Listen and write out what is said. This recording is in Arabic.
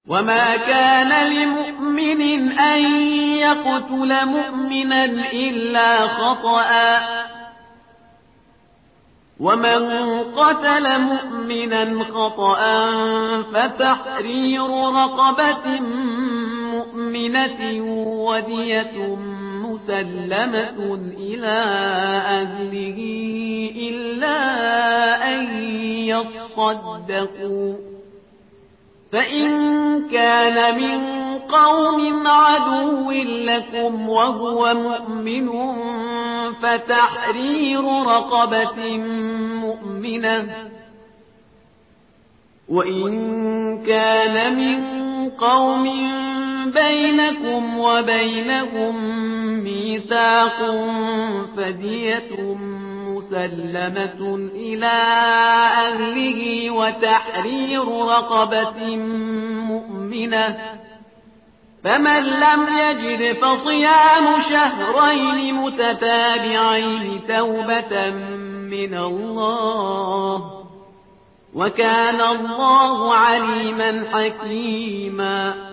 وما كان لمؤمن أن يقتل مؤمنا إلا خطأ ومن قتل مؤمنا خطأ فتحرير رقبة مؤمنة ودية مسلمة إلى أهله إلا أن يصدقوا فإن كان من قوم عدو لكم وهو مؤمن فتحرير رقبة مؤمنة وإن كان من قوم بينكم وبينهم ميثاق فدية مسلمة إلى أهله وتحرير رقبة مؤمنة فمن لم يجد فصيام شهرين متتابعين توبة من الله وكان الله عليما حكيما